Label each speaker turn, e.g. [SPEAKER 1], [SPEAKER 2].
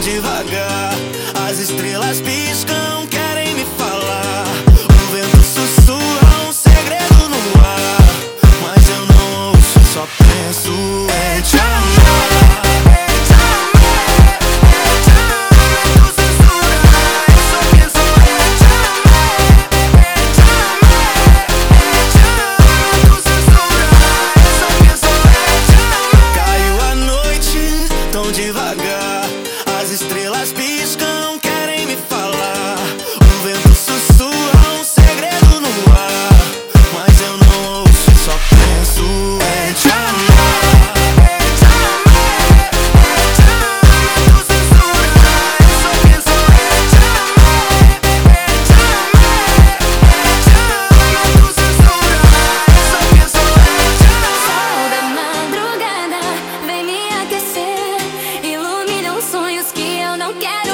[SPEAKER 1] devagar. As estrelas piscam, querem me falar. O vento sussurra um segredo no ar, mas eu não ouço, só penso em te amar. Devagar, as estrelas piscam, querem me falar. O vento sussurra um segredo no ar, mas eu não ouço, só penso em te amar.
[SPEAKER 2] Sonhos que eu não quero